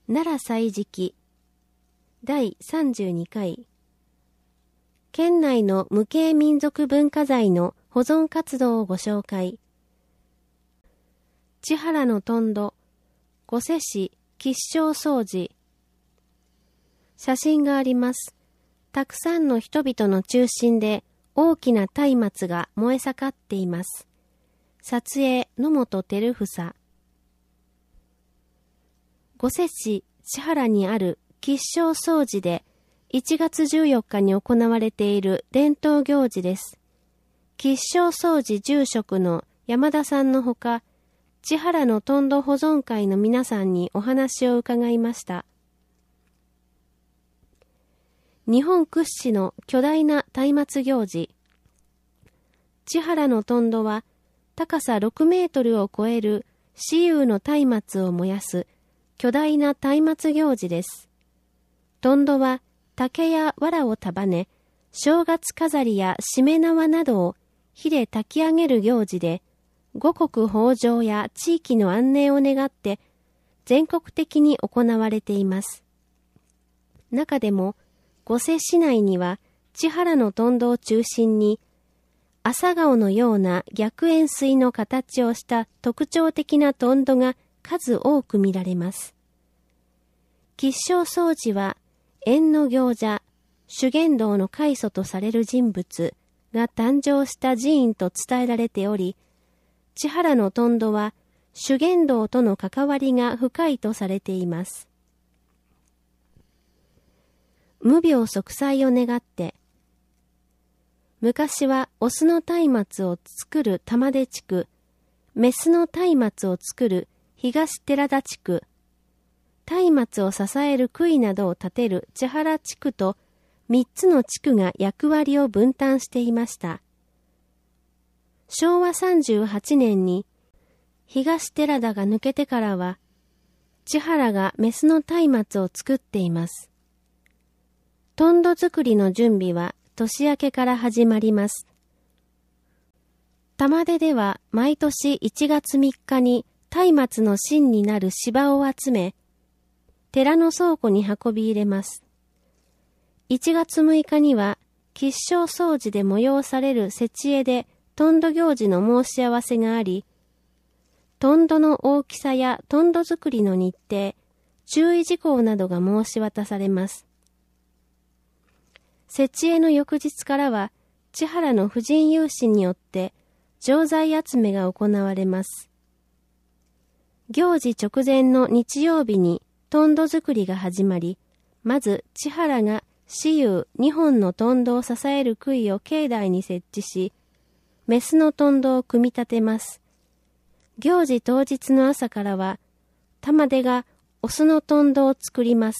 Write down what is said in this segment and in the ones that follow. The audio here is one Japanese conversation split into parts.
奈良祭時第32回県内の無形民族文化財の保存活動をご紹介。千原のトンド、御所市吉祥荘寺。写真があります。たくさんの人々の中心で大きな松明が燃え盛っています。撮影野本照房。御所市千原にある吉祥荘寺で1月14日に行われている伝統行事です。吉祥荘寺住職の山田さんのほか、千原のトンド保存会の皆さんにお話を伺いました。日本屈指の巨大な松明行事。千原のトンドは高さ6メートルを超える私有の松明を燃やす巨大な松明行事です。トンドは竹や藁を束ね、正月飾りやしめ縄などを火で焚き上げる行事で、五穀豊穣や地域の安寧を願って全国的に行われています。中でも、御所市内には千原のトンドを中心に、朝顔のような逆円錐の形をした特徴的なトンドが数多く見られます。吉祥荘寺は、縁の行者、修験道の開祖とされる人物が誕生した寺院と伝えられており、千原のトンドは修験道との関わりが深いとされています。無病息災を願って、昔はオスの松明を作る玉出地区、メスの松明を作る東寺田地区、松明を支える杭などを建てる千原地区と3つの地区が役割を分担していました。昭和38年に東寺田が抜けてからは、千原がメスの松明を作っています。トンド作りの準備は年明けから始まります。玉出では毎年1月3日に松明の芯になる芝を集め、寺の倉庫に運び入れます。1月6日には吉祥荘寺で催される設営でトンド行事の申し合わせがあり、トンドの大きさやトンド作りの日程、注意事項などが申し渡されます。設営の翌日からは、千原の婦人有志によって錠剤集めが行われます。行事直前の日曜日にトンド作りが始まり、まず千原が私有2本のトンドを支える杭を境内に設置し、メスのトンドを組み立てます。行事当日の朝からは、玉出がオスのトンドを作ります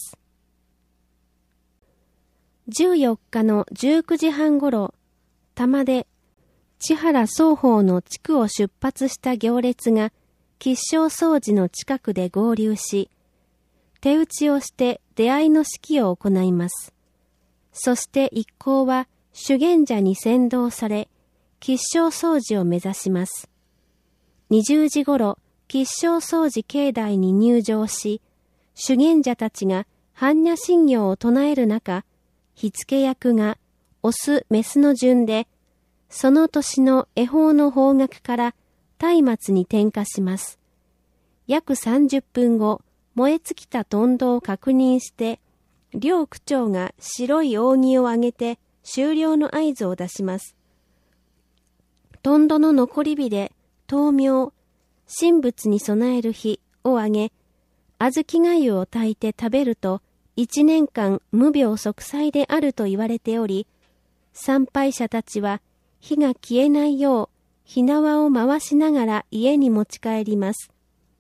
。14日の19時半ごろ、玉出、千原双方の地区を出発した行列が吉祥荘寺の近くで合流し、手打ちをして出会いの式を行います。そして一行は修験者に先導され、吉祥荘寺を目指します。20時ごろ、吉祥荘寺境内に入場し、修験者たちが般若心経を唱える中、火付け役がオス・メスの順で、その年の恵方の方角から松明に点火します。約30分後、燃え尽きたトンドを確認して、両区長が白い扇を上げて終了の合図を出します。トンドの残り火で、灯明、神仏に備える火をあげ、小豆粥を炊いて食べると、1年間無病息災であると言われており、参拝者たちは火が消えないよう、火縄を回しながら家に持ち帰ります。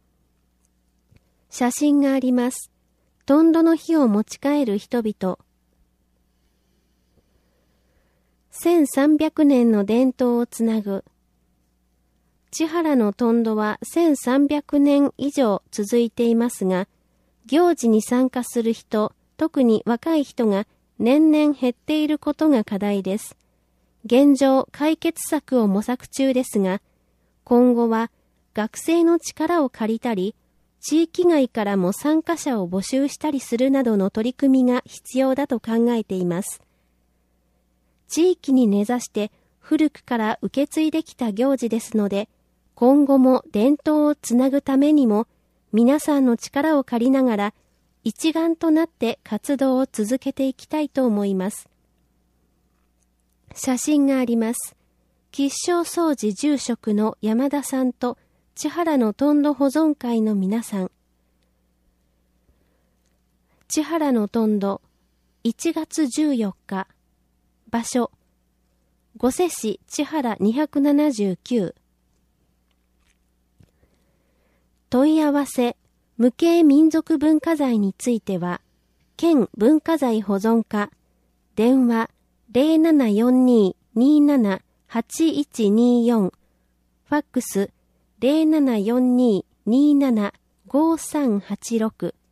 写真があります。トンドの火を持ち帰る人々。1300年の伝統をつなぐ。千原のトンドは1300年以上続いていますが、行事に参加する人、特に若い人が年々減っていることが課題です。現状、解決策を模索中ですが、今後は学生の力を借りたり、 地域外からも参加者を募集したりするなどの取り組みが必要だと考えています。地域に根ざして古くから受け継いできた行事ですので、今後も伝統をつなぐためにも、皆さんの力を借りながら、一丸となって活動を続けていきたいと思います。写真があります。吉祥総寺住職の山田さんと千原のとんど保存会の皆さん。千原のとんど、1月14日。場所、御所市千原279。問い合わせ、無形民族文化財については、県文化財保存課、電話 0742-27-8124、ファックス 0742-27-5386